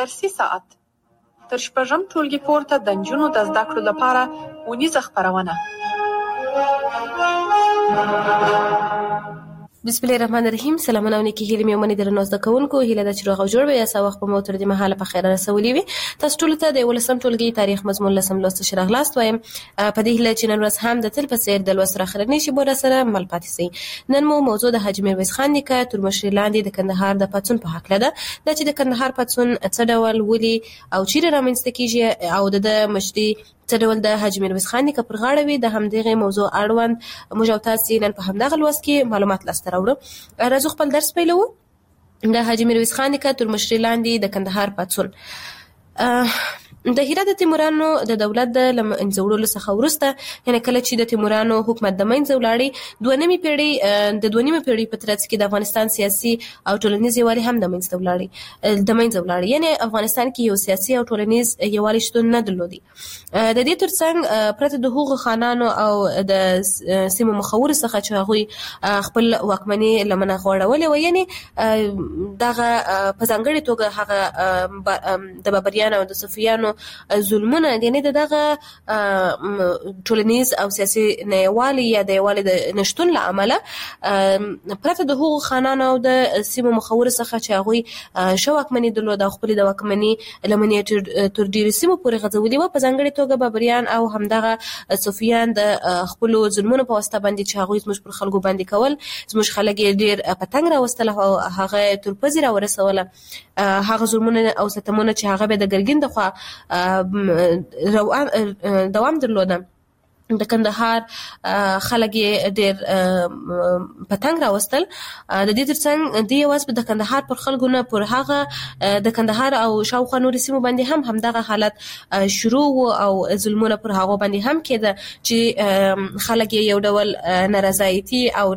درسي ساعت تر شپږم ټولګي پورته د نجونو د زده کړو لپاره اونیزه خپرونه. بسم الله الرحمن الرحیم. سلامونه او نیکی هیلې مې ومنې درنو زده کوونکو. هیله ده چې روغ او جوړ به یاست او وخت په مو تر دې مهاله په خیر رسولي وي. تاسو ټولو ته د 11م ټولګي تاریخ مضمون لسم لوست ښه راغلاست وایم. په دې هیله چې نن ورځ هم د تل په څیر د لوست راخرنې شي بوره سره مل پاتې سي. نن مو موضوع د حاجي میرویس خان نیکه تر مشرۍ لاندې د کندهار د پاڅون په هکله ده. دا چې د کندهار پاڅون څه ډول ولې او چیرې رامنځته کیږي او د مشرۍ څه ډول د حاجي میرویس خان نیکه پر غاړه وي، د همدغې موضوع اړوند موږ او تاسې نن په همدغه لوست کې معلومات لاسته راوړو. راځو خپل درس پیلوو. د حاجي میرویس خان نیکه تر مشرۍ لاندې د کندهار پاڅون. د هرات د تیمورانو د دولت د منځه وړلو څخه وروسته، یعنې کله چې د تیمورانو حکومت د منځه ولاړی، د دویمې پیړۍ په ترڅ کې د افغانستان سیاسي او ټولنیز یووالی هم د منځه ولاړی، یعنې افغانستان کې یو سیاسي او ټولنیز یووالی شتون نه درلودي. د دې ترڅنګ پرته د هغو خانانو او د سیمو مخورو څخه چې هغوی خپل واکمني لمنه غوړولې وه، یعنې دغه په ځانګړې توګه هغه د بابریانو او د صفویانو ظلمونه، یعنې دغه ټولنیز او سیاسي یووالی یا د یووالي د نشتون له امله پرته د هغو خانانو او د سیمو مخورو څخه چې هغوی ښه واکمني درلوده او خپلې د واکمني لمنې تر ډېرو سیمو پورې غځولې وه، په ځانګړې توګه بابریان او همدغه صفویان د خپلو ظلمونو په واسطه باندې چې هغوی زموږ پر خلکو باندې کول، زموږ خلک یې ډېر په تنګ راوستل او هغه تر پزې راورسوله. هغه ظلمونه او ستمونه چې هغه به د ګرګین د خوا دوام درلوده، د کندهار خلک یې ډېر په تنګ راوستل. د دې ترڅنګ دې یوازې د کندهار پر خلکو نه، پر هغه د کندهار او شاوخوا نورې سیمو باندې هم همدغه حالت شروع و او ظلمونه پر هغو باندې هم کېده چې خلک یې یو ډول نارضایتي او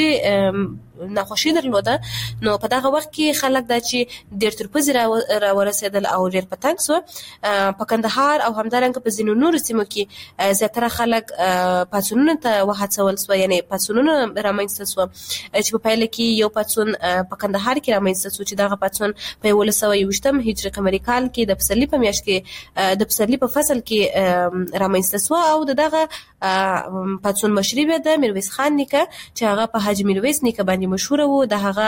ناخوشي درلوده. نو په دغه وخت کې خلک دا چې ډېر تر پزې راورسېدل او ډېر په تنګ سوه. په کندهار او همدارنګه په ځینو نورو سیمو کې زیاتره خلک پاڅونونو ته وهڅول سوه، یعنې پاڅونونه رامنځته سوه چې په پایله کې یو پاڅون په کندهار کې رامنځته سو چې دغه پاڅون په 1121 هجري قمري کال کې د پسرلي په میاشت کې د پسرلي په فصل کې رامنځته سوه او دغه پاڅون مشري به د میرویس خان نیکه چې هغه په حاجي میرویس نیکه باندې مشهوره و، د هغه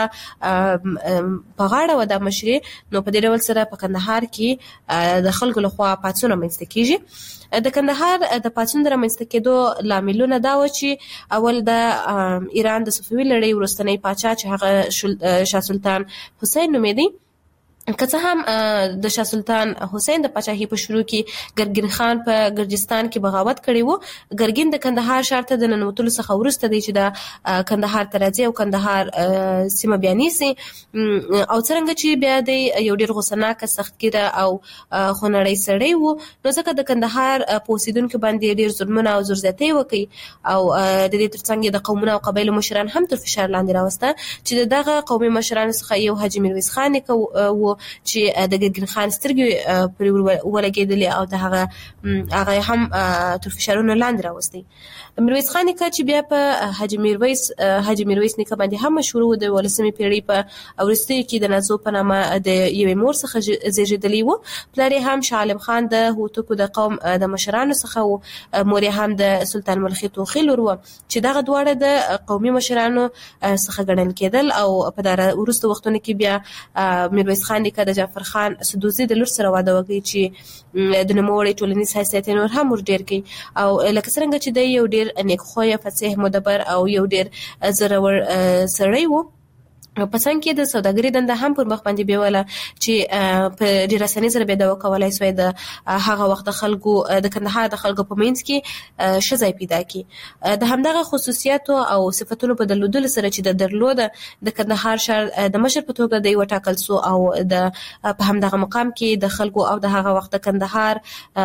په غاړه و دا مشري. نو په دې ډول سره په کندهار کې د خلکو لخوا پاڅون رامنځته کیږي. د کندهار د پاڅون د رامنځته کېدو لاملونه دا و چې اول د ایران د صفوي لړۍ وروستنی پاچا چې هغه شاه سلطان حسین نومېدی، که څه هم د شاه سلطان حسین د پاچاهۍ په شروع کې ګرګین خان په ګرجستان کې بغاوت کړی و. ګرګین د کندهار ښار ته د ننوتلو څخه وروسته دی چې د کندهار ته راځي او کندهار سیمه بیا نیسي، او څرنګه چې بیا دی یو ډېر غوسهناکه، سختګیره او خونړی سړی و، نو ځکه د کندهار په اوسېدونکو باندې ډېر ظلمونه او زورزیاتۍ وکړي او د دې ترڅنګ د قومونو او قبایلو مشران هم تر فشار لاندې راوسته چې دغه قومي مشرانو څخه یو حاجي میرویس خان نیکه و چې د ګرګین خان سترګې پرې ولګېدلې او د هغه هم تر فشارونو لاندې راوستی. میرویس خان نیکه چې بیا په حاجي میرویس نیکه باندې هم مشهور و، د 11مې پیړۍ په وروستیو کې د نازو په نامه د یوې مور څخه زېږېدلی و. پلار یې هم شاه عالم خان د هوتکو د قوم د مشرانو څخه و، مور یې هم د سلطان ملخي توخي لور و چې دغه دواړه د قومي مشرانو څخه ګڼل کېدل. او په وروستو وختونو کې بیا میرویس خان نیکه د جعفر خان سدوزي د لور سره واده وکړي چې د نوموړی ټولنیز حیثیت نور هم ور ډېر کړي، او لکه څرنګه چې د یو ډېر نیکخویه، فصیح، مدبر او یو ډېر زړور سړی و. په څنګ کې د سوداګرۍ دنده هم پر مخ باندې بیوله چې په ډېر اسانۍ سره به دا وکولای سوی د هغه وخت د خلکو د کندهار د خلکو په منځ کې ښه ځای پیدا کړي. د همدغه خصوصیاتو او صفتونو په درلودلو سره چې د درلوده د کندهار ښار د مشر په توګه دی وټاکل سو او په همدغه مقام کې د خلکو او د هغه وخت د کندهار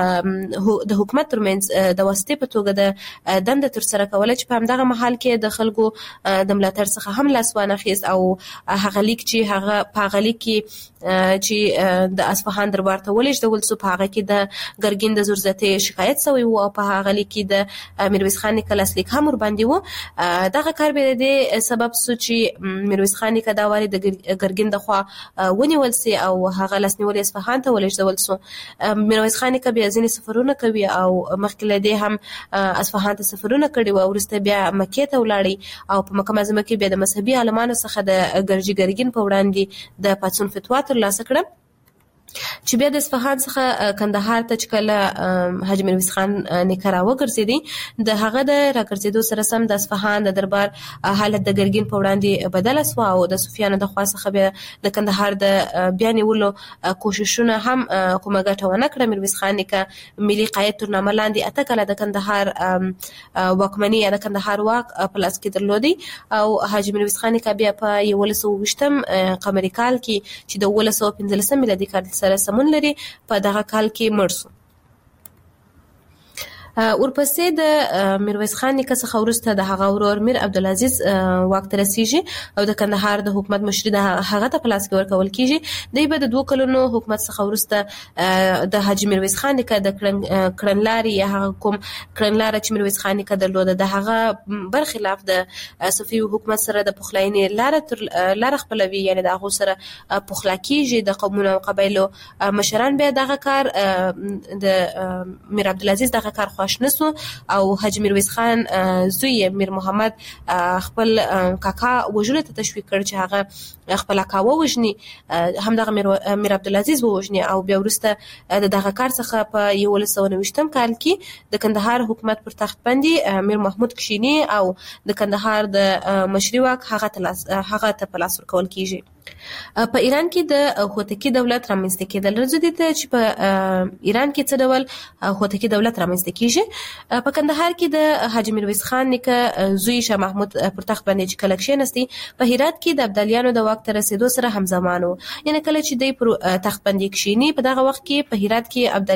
د حکومت ترمنځ د واسطې په توګه د دنده ترسره کوله چې په همدغه محل کې د خلکو د ملاتړ څخه هم لاس وانخیست او هغه لیک چې هغه په هغه لیک کې چې د اصفهان دربار ته ولېږدول سو، په هغه کې د ګرګین د زورزتۍ شکایت شوی و او په هغه لیک کې د میرویس خان نیکه لاسلیک هم ورباندې و. دغه کار به د سبب سو چې میرویس خان نیکه دا واري د ګرګین د خوا ونیول سي او هغه لاسنیول اصفهان ته ولېږدول سو. میرویس خان نیکه بیا ځینې سفرونه کوي او مخکې له دې هم اصفهان ته سفرونه کړي و، وروسته بیا مکې ته ولاړی او په مکه معظمه کې بیا د مذهبي عالمانو څخه د ګرګین په وړاندې د پاڅون فتوا ترلاسه کړه چې بیا د اصفهان څخه کندهار ته چې کله حاجي میرویس خان نیکه راوګرځېدی، د هغه د راګرځېدو سره سم د اصفهان د دربار حالت د ګرګین په وړاندې بدله سوه او د صوفیانو د خوا څخه بیا د کندهار د بیا نیولو کوششونه هم کومه ګټه ونه کړه. میرویس خان نیکه ملي قاید تر نامه لاندې 8 کاله د کندهار واکمني یا د کندهار واک په لاس کې درلودی او حاجي میرویس خان نیکه بیا په 1920 قمري کال کې چې د 1915 میلادي کال سره سمون لري په دغه کال کې مړ شو. ورپسې د میرویس خان نیکه څخه وروسته د هغه ورور میر عبدالعزیز واک ته رسیږي او د کندهار د حکومت مشري د هغه ته په لاس کې ورکول کیږي. دی به د 2 کلونو حکومت څخه وروسته د حاجي میرویس خان نیکه د کړنلارې یا هغه کوم کړنلاره چې میرویس خان نیکه درلوده د هغه برخلاف د صفوي حکومت سره د پخلاینې لاره خپلوي، یعنی د هغو سره پخلا کیږي. د قومونو او قبایلو مشران بیا دغه کار د میر عبدالعزیز دغه کار خوښ نسو او حاجي میرویس خان زوی میر محمد خپل کاکا وژلو ته تشویق کړ چې هغه خپل کاکا وژني، هم دغه میر عبدالعزیز وژني او بیا وروسته دغه کار څخه په 1990 کال کې د کندهار حکومت پر تخت باندې میر محمود کشینی او د کندهار د مشري واک هغه ته په لاس ورکول کیږي. په ایران کې د هوتکی دولت رامنځته کېدل راځي ته چې په ایران کې څه ډول هوتکی دولت رامنځته کیږي. په کندهار کې د حاجي میرویس خان نیکه زوی شاه محمود پر تخت باندې چې کله کښېنستی، په هرات کې د ابدالیانو د واک ته رسیدو سره همزمان و، یعنی کله چې دی پر تخت باندې کښېني په دغه وخت کې په هرات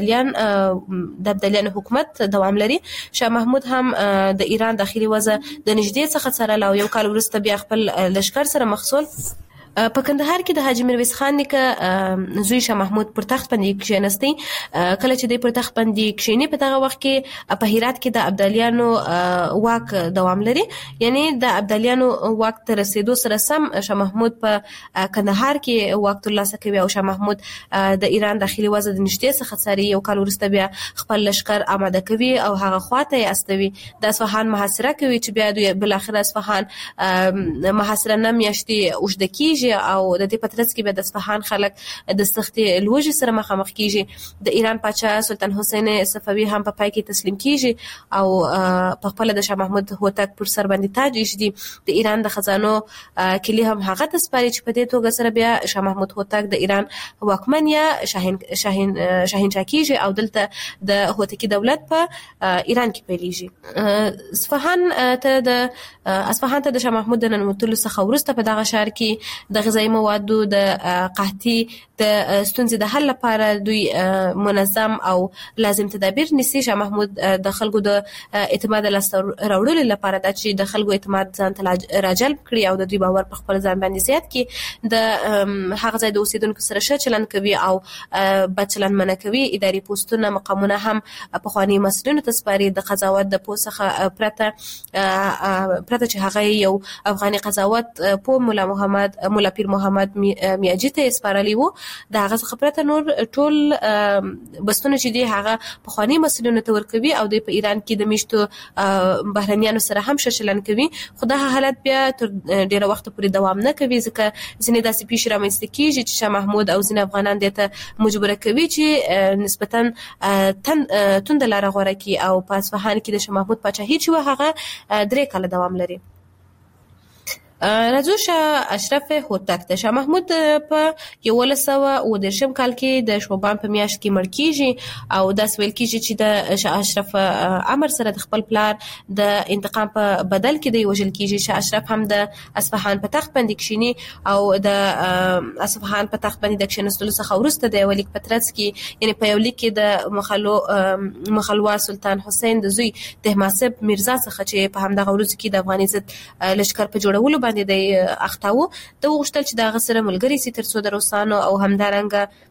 کې د ابدالیانو حکومت دوام لري. شاه محمود هم د ایران داخلي وضع د نږدې څخه څارله او یو کال وروسته بیا خپل لښکر سره مخ شول. په کندهار کې د حاجي میرویس خان نیکه زوی شاه محمود پر تخت باندې کښېنستی. کله چې دی پر تخت باندې کښېني په دغه وخت کې په هرات کې د ابدالیانو واک دوام لري، یعنی د ابدالیانو واک ته رسیدو سره سم شاه محمود په کندهار کې واک ترلاسه کوي او شاه محمود د ایران داخلي وضع د نږدې څخه څاري. یو کال وروسته بیا خپل لښکر آماده کوي او هغه خواته یې استوي، د اصفهان محاصره کوي چې بیا دوی بالاخره اصفهان محاصره 9 میاشتې اوږده کیږي او د دې په ترڅ کې به د اصفهان خلک د سختې لوږې سره مخامخ کیږي. د ایران پاچا سلطان حسین صفوي هم په پای کې تسلیم کیږي او په خپل د شاه محمود هوتک پر سر باندې تاج ایږدي. د ایران د خزانو کلی هم هغه ته سپاري چې په دې توګه سره بیا شاه محمود هوتک د ایران واکمن یا شاهنشاه کیږي او دلته د هوتکی دولت په ایران کې پیلېږي. اصفهان ته د شاه محمود د ننوتلو څخه وروسته په دغه ښار کې د غذایي موادو د قحطي د ستونزې د حل لپاره دوی منظم او لازم تدابیر نیسي. شاه محمود د خلکو د اعتماد لاسته راوړلو لپاره دا چې د خلکو اعتماد ځان ته راجلب کړي او د دوی باور په خپل ځان باندې زیات کړي، د هغه ځای د اوسیدونکو سره ښه چلند کوي او بد چلند منع کوي. اداري پوسټونه مقامونه هم پخواني مسؤلینو ته سپاري. د قضاوت د پوسټ څخه پرته چې هغه یو افغاني قضاوت په مولا پیر محمد میاجي ته سپارلی وو، د هغه څخه پرته نور ټول بستونه چې دی هغه پخواني مسؤلینو ته ورکوي او د په ایران کې د میشتو بهرنیانو سره هم ښه چلند کوي. خو دا حالت بیا تر ډیره وخت پورې دوام نه کوي ځکه ځینې داسې پیښې رامنځته کیږي چې شاه محمود او ځینې افغانان دې ته مجبوره کوي چې نسبتا تند لاره غوره کړي او په اصفهان کې د شاه محمود پاچاهي چې هغه 3 کاله دوام لري. راځو شاه اشرف هوتک د شاه محمود په 1919 کال کې د شوبان په میاشت کې مړ کیږي او دا ویل کیږي چې د شاه اشرف امر سره د خپل پلار د انتقام په بدل کې دی وژل کیږي. شاه اشرف هم د اصفهان په تخت باندې کښینی او د اصفهان په تخت باندې د کښینستلو څخه وروسته د ولیک پترڅ کې یعنی په یو لیک کې د مخلوع سلطان حسین د زوی طهماسب میرزا څخه چې په همدغه ورځ کې د افغاني ضد لښکر په جوړولو باندې د اختاو د غوښتل چې دا غسر ملګری سي تر څو د روسانو او همدارنګه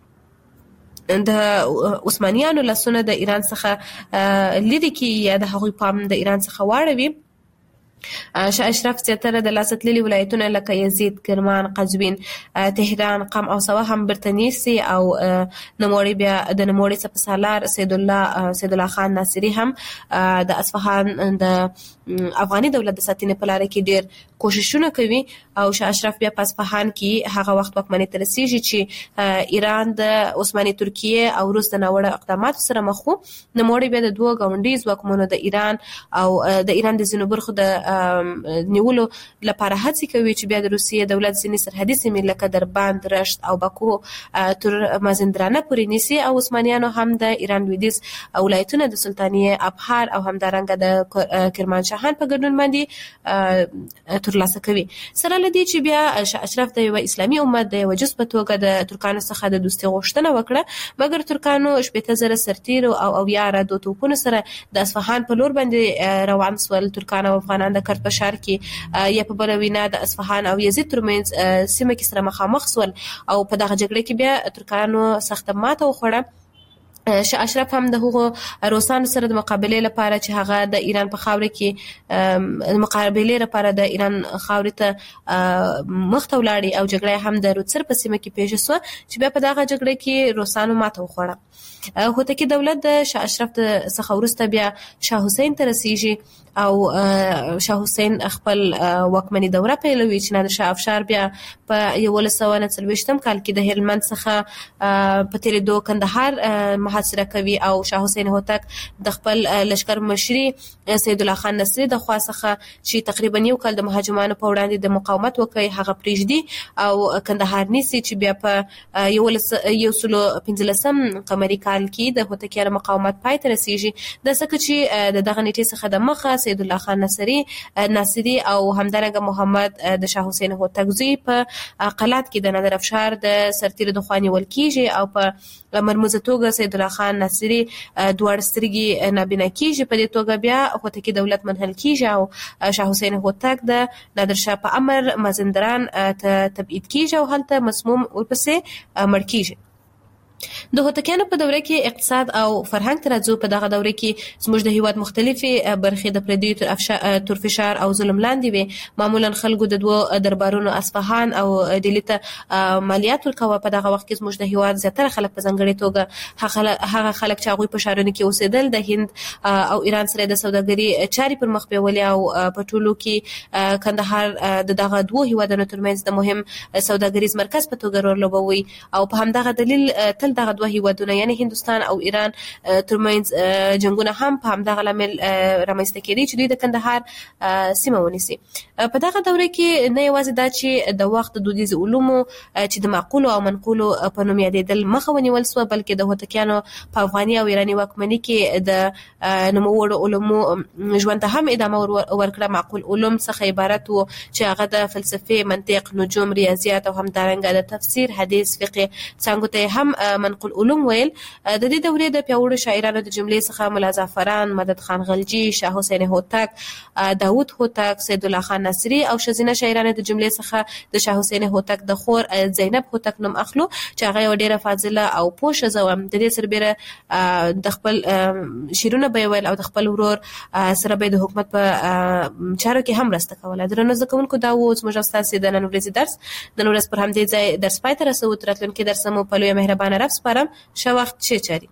د عثمانیانو لاسونه د ایران څخه لیدي کې یا د هغوی پام د ایران څخه واړوي. شاه اشرف زیاتره د لاسته ولایتونه لکه یزید، کرمان، قزوین، تهران، قم او سواه هم برتنی سي او نوموړي بیا د نوموړي سپسالار سید الله خان ناصری هم د اصفهان د افغاني دولت د ساتنې په لار کې ډېر کوششونه کوي او شاه اشرف بیا په اصفهان کې هغه وخت واکمنۍ ته رسیږي چې ایران د عثماني ترکیه او روس د ناوړه اقداماتو سره مخ وو. نوموړي بیا د دوه ګاونډي ځواکمنو د ایران او د ایران د ځینو برخو د نیولو لپاره هڅې کوي چې بیا د روسیې دولت ځینې سرحدي سیمې لکه دربند، رشت او باکو تر مازندرانه پورې نیسي او عثمانیانو هم د ایران لویدیځ ولایتونه د سلطانیه ابهار او همدارنګه د کرمانشاهان په ګډون باندې ترلاسه کوي. سره لدی چې بیا شاه اشرف د یو اسلامي امت د یو جز په توګه د ترکانو څخه د دوستي غوښتنه وکړه، مګر ترکانو 80,000 سرتیرو او یاره د توپونو سره د اصفهان په لور باندې روان سول. ترکان او افغانان د کرت په شهر کې یا په بل وینا د اصفهان او یزید ترمنځ سیمه کې سره مخامخ سول او په دغه جګړه کې بیا ترکانو سخت ماته وخوړه. شاه اشرف هم د هغو روسانو سره د مقابله لپاره چې هغه د ایران په خاوره کې مقابله لپاره د ایران خاورې ته مخته ولاړی او جګړه هم د روسر په سیمه کې پیښ شو چې بیا په دغه جګړه کې روسانو ماته وخوړه. هوتکی دولت د شاه اشرف څخه وروسته بیا شاه حسین ته رسیږي او شاه حسین خپل واکمنۍ دوره پیلوي چې نادر شاه افشار بیا په 1940 کال کې د هلمند څخه په تیریدو کندهار محاصره کوي او شاه حسین هوتک د خپل لشکر مشري سید الله خان نصری د خوا څخه چې تقریبا یو کال د مهاجمانو په وړاندې د مقاومت وکړي هغه پریږدي او کندهار نیسي چې بیا په 1915 قمري کال کې د هوتکیانو مقاومت پای ته رسیږي. د څه چې د دغه نیټې څخه د مخه سید الله خان ناصری او همدارنګه محمد د شاه حسین هوتک زوی په قلات کې د نادر افشار د سرتیرو د خوا نیول کیږي او په مرموزه توګه سید الله خان ناصری دوه سترګې نابینا کیږي. په دې توګه بیا هوتکی دولت منحل کیږي او شاه حسین هوتک د نادر شاه په امر مازندران ته تبعید کیږي او هلته مسموم ورپسې مړ کیږي. د هوتکیانو په دوره کې اقتصاد او فرهنګ ترازو په دغه دوره کې زموږ د هیواد مختلفې برخې د پردیو تر فشار او ظلم لاندې وي. معمولا خلکو د دوه دربارونو اصفهان او دهلی ته مالیات ورکوه. په دغه وخت کې زموږ د هیواد زیاتره خلک په ځانګړې توګه هغه خلک چې هغوی په ښارونو کې اوسېدل د هند او ایران سره د سوداګري چارې پر مخ بیولې او په ټولو کې کندهار د دغه دوه هیوادونو ترمنځ د مهم سوداګریز مرکز په توګه رول لوبوي او په همدغه دلیل تل دغه دوه هیوادونه یعنی هندستان او ایران ترمنځ جنگونه هم په همدغه لامل رامنځته کېدي چې دوی د کندهار سیمه ونیسي. په دغه دوره کې نه یوازې دا چې د وخت د دودیز علومو چې د معقولو او منقولو په نوم یادېدل مخه ونیول سوه، بلکې د هوتکیانو په افغاني او ایراني واکمنۍ کې د نوموړو علومو ژوند ته هم ادامه ورکړه. معقول علوم څخه عبارت وو چې هغه د فلسفې، منطق، نجوم، ریاضیات او همدارنګه د تفسیر، حدیث، فقه څانګو ته هم منقول علوم ویل. د دې دورې د پیاوړو شاعرانو د جملې څخه ملا زعفران، مدد خان غلجي، شاه حسین هوتک، داود هوتک، سید الله خان ناصری او ښځینه شاعرانو د جملې څخه د شاه حسین هوتک د خور زینب هوتک نوم اخلو چې هغه یو ډیره فاضله او پوه ښځه وه. د دې سربیره د خپل شعرونه به یې ویل او د خپل ورور سره به د حکومت په چارو کې هم مرسته کوله. درنو زده کوونکو، دا و زموږ او ستاسې د نن ورځې درس. نن ورځ پر همدې ځای درس پای ته رسوو. تر راتلونکي درس مو په لویه مهربانه رب سپارم. ښه وخت، ښې چارې.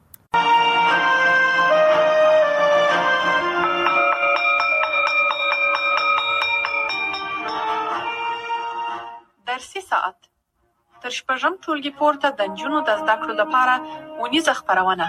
درسي ساعت تر شپږم ټولګي پورته د نجونو د زده کړو لپاره ونیزه خپرونه.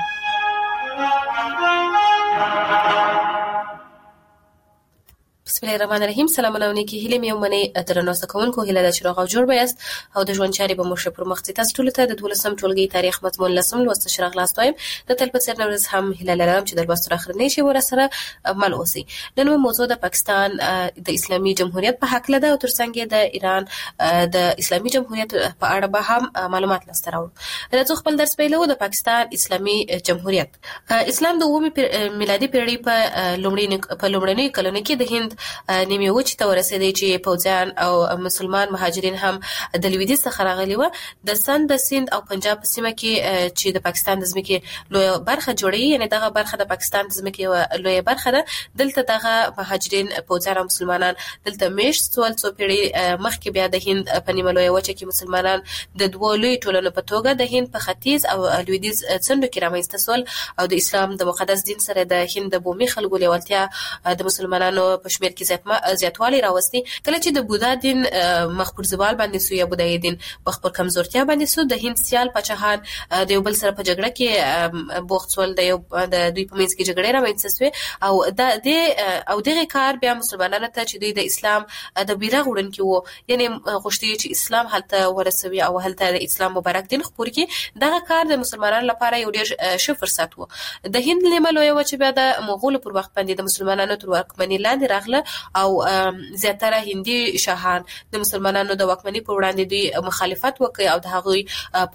بسم الله الرحمن الرحیم. سلامونه او نیکې هیلې مې ومنئ. درنو زده کوونکو، هیله ده چې روغ او جوړ به یاست او د ژوند چارې به مو ښه پر مخ ځي. تاسو ټولو ته د 12م ټولګي تاریخ مضمون 10 لوست ښه راغلاست وایم. د تل په څېر نن ورځ هم هیله لرم چې د لوست تر اخرنۍ شی ورسره مل اوسئ. نن مو موضوع د پاکستان د اسلامي جمهوریت په هکله ده او ترڅنګ د ایران د اسلامي جمهوریت په اړه به هم معلومات لاسته راوړو. راځو خپل درس پیلوو. د پاکستان اسلامي جمهوریت. اسلام د 9 میلادي پیړۍ په لومړنیو کلونو کې د هند نیمې وچې ته ورسېدی چې پوځیان او مسلمان مهاجرین هم د لویدیځ څخه راغلي و. د سند، سند او پنجاب په سیمه کې چې د پاکستان د ځمکې لویه برخه جوړوي، یعنی دغه برخه د پاکستان د ځمکې لویه برخه ده. دلته دغه مهاجرین پوځیان او مسلمانان دلته میشت سول. څو پیړۍ مخکې بیا د هند په نیمه لویه وچه کې مسلمانان د دوو لوی ټولنو په توګه د هند په ختیځ او لویدیځ څنډو کې رامنځته سول او د اسلام د مقدس دین سره د هند د بومي خلکو لیوالتیا د مسلمانانو په شمیر کې زیاتوالی راوستي. کله چې د بودا دین مخ پر زوال باندې سو یا بودایي دین مخ پر کمزورتیا باندې سو، د هند سیال پاچاهان د یو بل سره په جګړه کې بوخت سول. د دوی په منځ کې جګړې رامنځته سوې او دغه کار بیا مسلمانانو ته چې دوی د اسلام د بیرغ وړونکي وو، یعنی غوښتي چې اسلام هلته ورسوي او هلته د اسلام مبارک دین خپور کړي. دغه کار د مسلمانانو لپاره یو ډېر ښه فرصت وو. د هند نیمه لویه وچه بیا د مغولو پر وخت باندې د مسلمانانو تر واکمنۍ لاندې راغله او زیاتره هندي شاهان د مسلمانانو د واکمنۍ پر وړاندې دوی مخالفت وکړ او د هغوی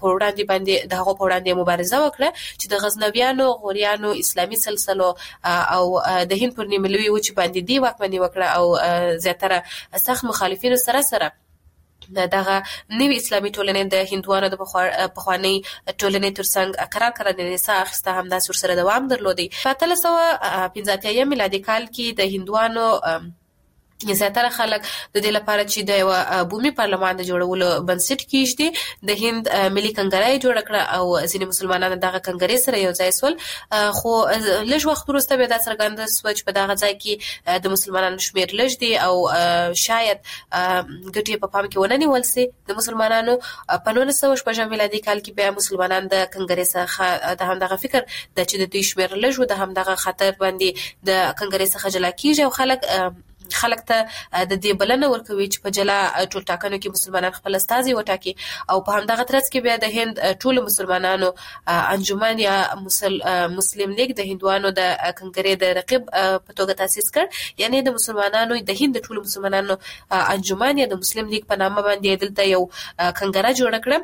په وړاندې مبارزه وکړه چې د غزنویانو، غوریانو، اسلامي سلسلو او د هند پر نیمه لویه وچه باندې دی واکمنۍ وکړه او زیاتره سخت مخالفینو سره دغه نوی اسلامي ټولنې د هندوانو د پخوانی ټولنې ترڅنګ قرار نسا اخیسته، هم دا سره دوام درلودي. په 1385 میلادي کال کې د هندوانو زیاتره خلک د دې لپاره چې د یو بومي پارلمان د جوړولو بنسټ کیږدي د هند ملي کنګره جوړ کړه او ځینې مسلمانانو دغه کنګرې سره یو ځای سول. خو لږ وخت وروسته بیا دا څرګنده سوه چې په دغه ځای کې د مسلمانانو شمیر لږ دی او شاید ګټې په پام کې ونه نیول سي د مسلمانانو. په 1906 میلادي کال کې بیا مسلمانان د کنګرې څخه د همدغه فکر د چې د دوی شمیر لږ و د همدغه خطر باندې د کنګرې څخه جلا کیږي او خلک ته د دې بلنه ورکوي چې په جلا ټولټاکنو کې مسلمانان خپل استازي وټاکي او په همدغه ترڅ کې بیا د هند ټول مسلمانانو انجمن یا مسلم لیگ د هندوانو د کنګرې د رقیب په توګه تاسیس کړ، یعنی د مسلمانانو د هند ټول مسلمانانو انجمن یا د مسلم لیگ په نامه باندې دلته یو کنګره جوړ کړه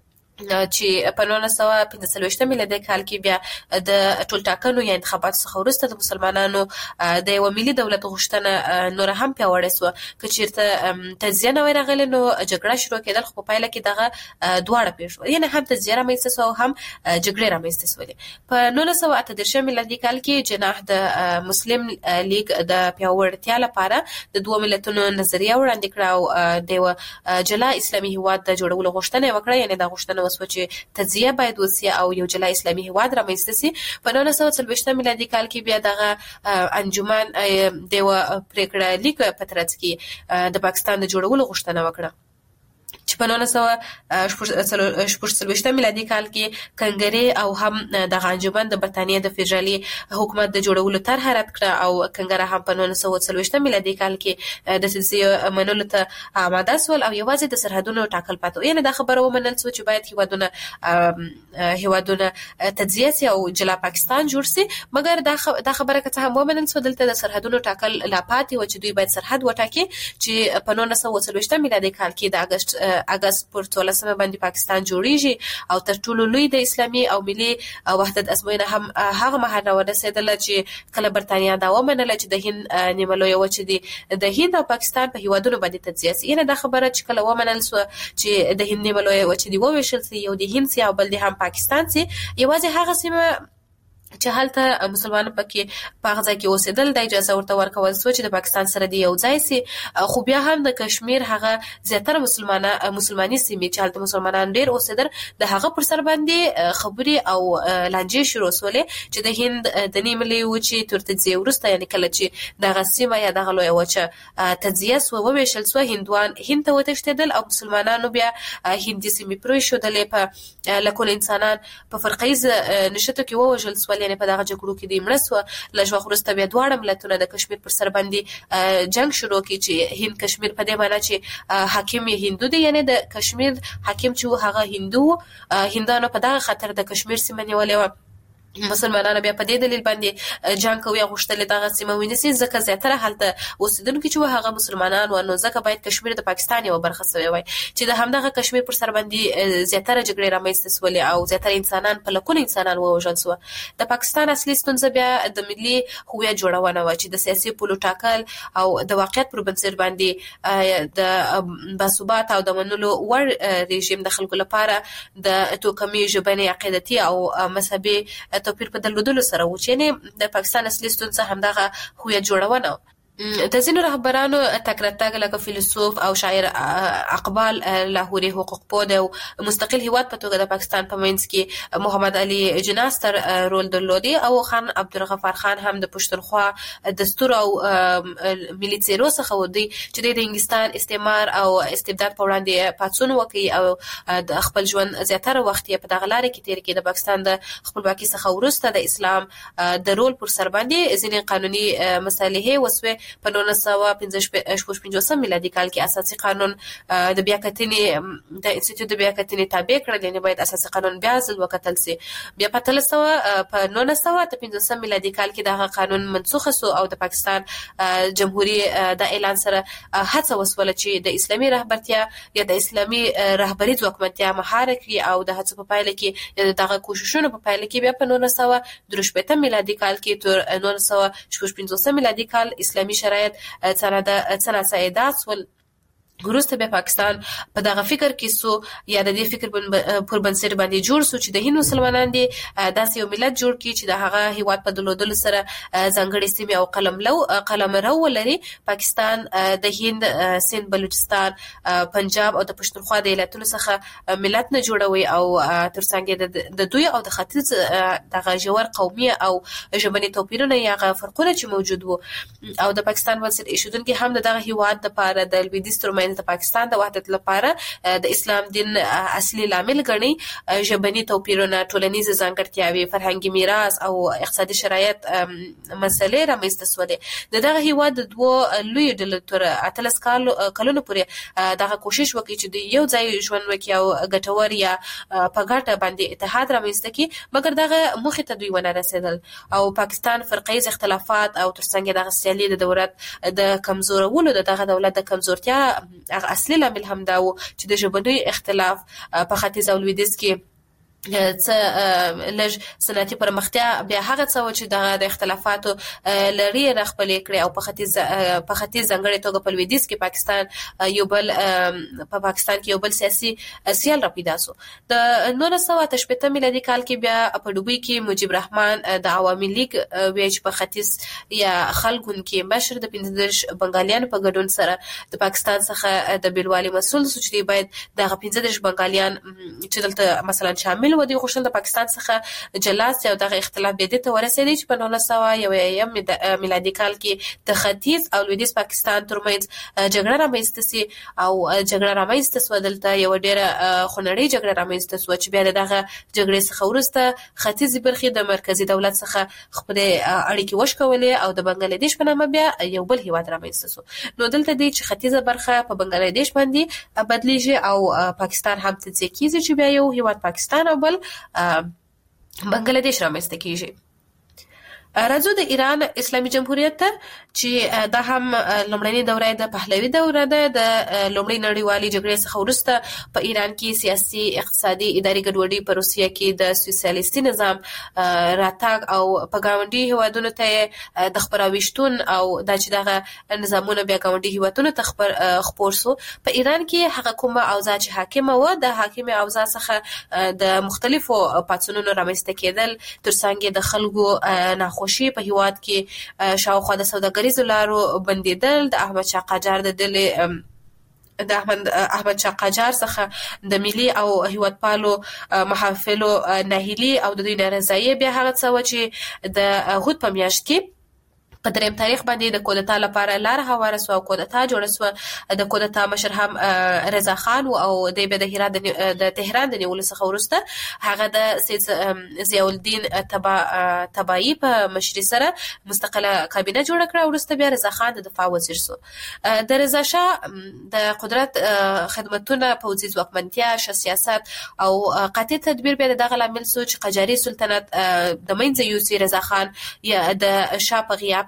چې په 1945 میلادي کال کې بیا د ټولټاکنو یا انتخاباتو څخه وروسته د مسلمانانو د یو ملي دولت غوښتنه نور هم پیاوړې سوه. که چیرته تجزیه نه وای راغلې نو جګړه شروع کېدل، خو په پایله کې دغه دواړه پېښ شول، یعنی هم تجزیه رامنځته سوه او هم جګړې رامنځته سولې. په 1938 میلادي کال کې جناح د مسلم لیگ د پیاوړتیا لپاره د دوه ملتونو نظریه وړاندې کړه او د یو جلا اسلامي هیواد د جوړولو غوښتنه وکړه، یعنی دا غوښتنه وسو چې تجزیه باید وسي او یو جلا اسلامي هیواد رامنځته سي. په 1940 میلادي کال کې بیا دغه انجمن د پریکړه لیک په ترڅ کې د پاکستان د جوړولو غوښتنه وکړه چې په 1946 میلادي کال کې کنګرې او هم د انجمن د برتانیې د فدرالي حکومت د جوړولو طرح رد کړه او کنګره هم په 1940 میلادي کال کې د تجزیه منلو ته آماده سول او یوازې د سرحدونو ټاکل پاتې. یعنی دا خبره ومنل شوه چې باید هیوادونه تجزیه سي او جلا پاکستان جوړ سي، مګر دا خبره که څه هم ومنل شوه دلته د سرحدونو ټاکل لا پاتې و چې دوی باید سرحد وټاکي چې په 1940 میلادي کال کې د اگست پر 14 باندې پاکستان جوړیږي او تر ټولو لوی د اسلامي او ملي وحدت ازموینه هم هغه مهال ورسېدله چې کله برتانیا دا ومنله چې د هند نیمه لویه وچه دي د هند او پاکستان په هیوادونو باندې تجزیه سي. یعنی دا خبره چې کله ومنل سوه چې د هند نیمه لویه وچه دي وویشل سي، یو د هند سي او بل د هم پاکستان سي، یوازې هغه سیمه چې هلته مسلمانانو پکې په هغه ځای کې اوسېدل د اجازه ورته ورکول سوه چې د پاکستان سره دی یو ځای سي. خو بیا هم د کشمیر هغه زیاتره مسلماني سیمې چې هلته مسلمانان ډېر اوسېدل د هغه پر سر باندې خبرې او لانجې شروع سولې چې د هند د نیمې لویې وچې تر تجزیې وروسته، یعنی کله چې دغه سیمه یا دغه لویه وچه تجزیه سوه وویشل سوه، هندوان هند ته وتښتېدل او مسلمانانو بیا هندي سیمې پرېښودلې. په لکونه انسانان په فرقیز نښتو کې ووژل سول، یعنی په دغه جګړو کې د مړه سوه. لږ وخت وروسته بیا دواړه ملتونه د کشمیر پر سر باندې جنگ شروع کړي چې هند کشمیر په دې معنی چې حاکم یې هندو دی، یعنی د کشمیر حاکم چې هغه هندو، هندانو په دغه خاطر د کشمیر سیمه نیولې وه مسلمانانو بیا په دې دلیل باندې جنگ کوي غوښتل دغه سیمه ونیسي ځکه زیاتره هلته اوسیدونکو چې هغه مسلمانان و نو ځکه باید کشمیر د پاکستان یو برخه شوی وای چې د همدغه کشمیر پر سر باندې زیاتره جګړې رامنځته شولې او زیاتره انسانان په لکونو انسانان ووژل شو. د پاکستان اصلي ستونزه بیا د ملي هویت جوړونه و چې د سیاسي پولو ټاکل او د واقعیت پر بنسټ باندې د باثبات او د منلو وړ رژیم د خلکو لپاره د توکمي ژبني عقیدتي او مذهبي توپیر په درلودلو سره و چې د پاکستان اصلي ستونزه همدغه هویت جوړونه د ځینو رهبرانو تک راتګ لکه فیلسوف او شاعر اقبال لاهوري حقوق پوه او مستقل هیواد په توګه د پاکستان په منځ کې محمد علي جناح ستر رول درلودي او خان عبدالغفار خان هم د پښتونخوا دستور او ملي څیرو څخه ودی چې د انګلستان استعمار او استبداد په وړاندې پاتسون وکړي او د خپل ژوند زیاتره وخت یې په دغه لارې کې تیر کړي. د پاکستان د خپلواکۍ څخه وروسته د اسلام د رول پر سر باندې ځینې قانوني مصالحې وسوي. په 1955 میلادي کال کې اساسي قانون د بیاکتنې د انسټیټیوټ د بیاکتنې تابع کړل، یعنی باید اساسي قانون بیا ځل وکتل شي. بیا په 1915 میلادي کال کې دغه قانون منسوخ شو او د پاکستان جمهوریت د اعلان سره هڅه وسوله چې د اسلامي رهبرتیا یا د اسلامي رهبري ځواکمنتیا مهار کړي او د هڅو په پایله کې دغه کوششونو په پایله کې بیا په 1963 میلادي کال کې تر 1955 میلادي کال اسلامي شرایط څنګه سعادت ول. وروسته به پاکستان په دغه فکر کې سو یا د دې فکر پر بنسټ باندې جوړ سو چې د هند مسلمانان دي داسې یو ملت جوړ کړي چې د هغه هیواد په دلودل سره ځانګړي سیمې او قلمرو ولري. پاکستان د هند، سند، بلوچستان، پنجاب او د پښتونخوا د ایالتونو څخه ملت نه جوړوي او ترڅنګ د دوی او د ختیځ دغه ژور قومي او ژبني توپیرونه یا فرقونه چې موجود وو او د پاکستان ولسمشر ایشودونکو هم دغه هیواد لپاره د لویدیځ ترمنځ د پاکستان د وحدت لپاره د اسلام دین اصلي لامل ګڼي. ژبني توپیرونه، ټولنیز ځانګړتیاوې، فرهنګي میراث او اقتصادي شرایط مسلې رامنځته شولې. دغه هیواد د دوه لوی ډلو تر 13 کلونو پورې دغه کوشش وکړي چې د یو ځای ژوند وکړي او ګټور یا په ګټه باندې اتحاد رامنځته کړي، مګر دغه موخې ته دوی ونه رسیدل او پاکستان فرقیز اختلافات او ترڅنګ دغه سیالي د دولت د کمزورولو دغه دولت د کمزورتیا هغه اصلي لامل هم دا و چې د ژبني اختلاف په ختیځ او لویدیځ کې څه لږ صنعتي پرمختیا بیا هغه څه و چې د اختلافاتو لري خپلې کړې او په ختیځ ځانګړې توګه په لویدیځ کې پاکستان کې یو بل سیاسي سیال را پیدا شو. د 1958 میلادي کال کې بیا په دوبۍ کې مجيب رحمان د عوامي لیگ ویچ په ختیځ یا خلګون کې مشر د 15 بنگالیانو په ګډون سره د پاکستان څخه د بیلوالي مسول شو چې باید دغه 15 بنگالیان چې دلته مثلا شامل ودی غوښتل د پاکستان څخه جلاس او دغه اختلاف به د ورسېدي چې په 1901 میلادي کال کې د ختیځ او لویدیځ پاکستان ترمنځ جګړه رامنځته شي او جګړه رامنځته شو. دلته یو ډېره خونړۍ جګړه رامنځته شو چې بیا دغه جګړې څخه وروسته ختیځ برخې د مرکزی دولت څخه خپل اړیکې وشکولې او د بنگلاديش په نامه بیا یو بل هیواد رامنځته شو. نو دلته د ختیځه برخه په بنگلاديش باندې بدلیږي او پاکستان هم تڅ کیږي چې بیا یو هیواد پاکستان او بل بنگلاديش رامنځته کیږي. راځو د ایران اسلامي جمهوریت ته چې دا هم لومړنۍ دوره د پهلوي دوره ده. د لومړۍ نړیوالې جګړې څخه وروسته په ایران کې سیاسي، اقتصادي، اداري ګډوډي په روسیه کې د سوسیالیستي نظام راتګ او په ګاونډي هیوادونو ته د خپراویشتون او دا چې دغه نظامونه بیا ګاونډي هیوادونو ته خپور شو. په ایران کې هغه کومه اوضاع چې حاکمه و د حاکمه اوضاع څخه د مختلفو پاڅونونو رامنځته کېدل، ترڅنګ د خلکو خوشي په هیواد کې شاوخوا د سوداګریزو لارو بندیدل، د احمد شاه قاجار د احمد شاه قاجار څخه د ملي او هیوادپالو محافلو ناهیلي او د دوی نارضایي بیا هغه څه و چې د هود په میاشت کې په دریم تاریخ باندې د کودتا لپاره لار هواره سوه او کودتا جوړه سوه. د کودتا مشر هم رضا خان او د بیا د تهران د نیولو څخه وروسته هغه د سید ضیاء الدین طباطبایی په مشرۍ سره مستقله کابینه جوړه کړه. وروسته بیا رضا خان د دفاع وزیر سو. د رضا شاه د قدرت خدمتونه، پوځي ځواکمنتیا، سیاست او قاطع تدبیر بیا دغه لامل سو چې قاجاري سلطنت د منځه یوسي. رضا خان یا د شاه په غیاب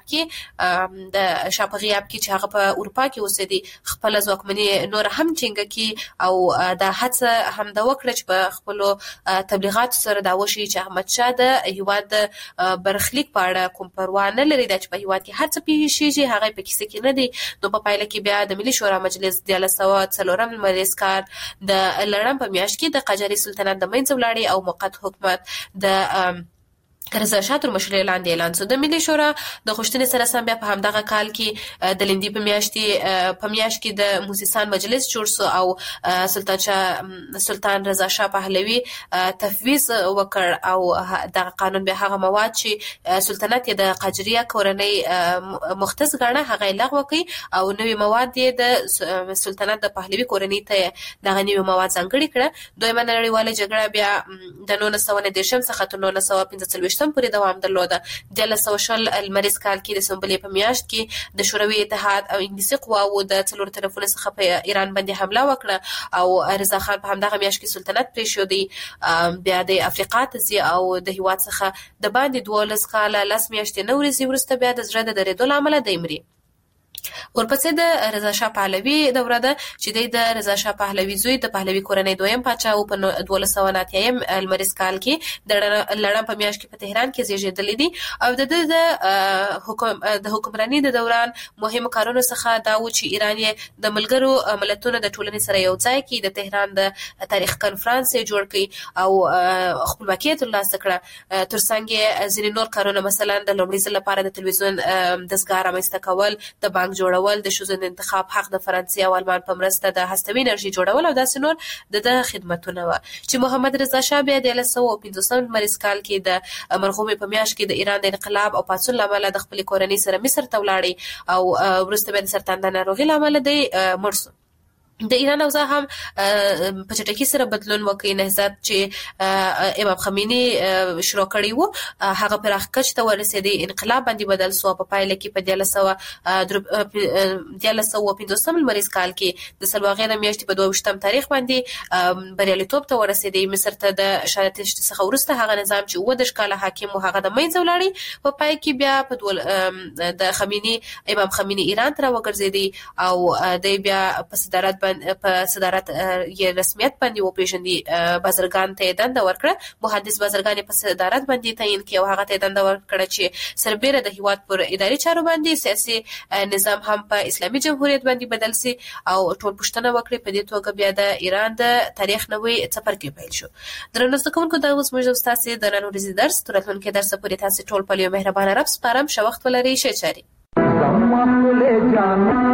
کې چې هغه په اروپا کې اوسېدی خپل ځواکمني نور هم ټینګه کی او د هڅه هم د وکړه چې په خپل تبلیغات سره دا وشي چې احمد شاه د هیواد برخلیک په اړه کوم پروا نه لري، دا چې په هیواد کې هر څه پیښیږي هغه په کیسه کې نه دی. نو په پایله کې بیا د ملي شورا مجلس 1904 لمریز کال د لړم په میاشت کې د قاجاري سلطنت د منځه ولاړی او موقت حکومت د رضا شاه تر مشرۍ لاندې اعلان سو. د ملي شورا د غوښتنې سره سم بیا په همدغه کال کې د لندي په میاشت کې د موسسان مجلس جوړ سو او سلطان رضا شاه پهلوي تفویض وکړ او دغه قانون به هغه مواد چې سلطنت یې د قاجاریه کورنۍ مختص ګڼه هغه لغوه کړي او نوې مواد یې د سلطنت د پهلوي کورنۍ ته دغه نوې مواد ځانګړي کړه. دویمه نړیواله جګړه بیا د 1919 څخه تر 1945 پورې دوام درلوده. د 1920 لمریز کال کې د سنبلې په میاشت کې د شوروي اتحاد او انګلیسي قواوو د څلور طرفونو څخه په ایران باندې حمله وکړه او رضا خان په همدغه میاشت کې سلطنت پرېښودی. بیا د افریقا ته ځي او د هیواد څخه د باندې 12 کاله 10 میاشتې نه ورځي وروسته بیا د زړه د درېدو له امله دی مري. ورپسې د رضا شاه پهلوي دوره ده چې د رضا شاه پهلوي زوی د پهلوي کورنۍ دویم پاچا او په 1290 لمریز کال کې د لړم په میاشت کې په تهران کې زیږېدلی دی او د حکمرانۍ د دوران مهمو کارونو څخه دا و چې ایران یې د ملګرو ملتونو د ټولنې سره یو ځای کړي، د تهران د تاریخ کنفرانس یې جوړ کړي او خپلواکي یې ترلاسه کړه. ترڅنګ یې ځینې نور کارونه مثلا د لومړي ځل لپاره د تلویزیون دستګاه رامنځته کول، د بانک جوړول، د ښځو د انتخاب حق د فرانسې او آلمان په مرسته د هستوي انرژي جوړول او داسې نور د خدمتونه وه چې محمد رضا شاه بیا د 1915 لمریز کال کې د مرغومۍ په میاشت کې د ایران د انقلاب او پاڅون له امله د خپلې کورنۍ سره مصر ته ولاړی او وروسته بیا د سرطان د ناروغۍ له امله دی مړ سو. د ایران اوضاع هم په چټکۍ سره بدلون وکړي. نهضت چې امام خمیني شروع کړی وو هغه پراخ کچ ته ورسېدی، انقلاب باندې بدل سو. په پایله کې په 1915 لمریز کال کې د سلواغې د میاشتې په 22 تاریخ باندې بریالیتوب ته ورسېدی. مصر ته د شاه تشت څخه وروسته هغه نظام چې 19 کاله حاکم و هغه د منځه ولاړی. په پای کې بیا په د خمیني امام خمیني ایران ته راوګرځېدی او د بیا په صدارت یې رسمیت باندې وپېژندي. بازرګان ته دنده ورکړه، محدث بازرګان په صدارت باندې تعین کړي او هغه ته دنده ورکړه چې سربېره د هیواد پر اداري چارو باندې سیاسي نظام هم په اسلامي جمهوریت باندې بدل سي او ټول پوښتنه وکړي. په دې توګه بیا د ایران د تاریخ نوې څپرکی پیل شو. درنو زده کوونکو دا اوس موږ ستاسو د نن ورځې درس تر راتلونکي درس پورې تاسو ټول په یو مهربانه رب سپارم. ښه وخت ولرئ. ښه چاري.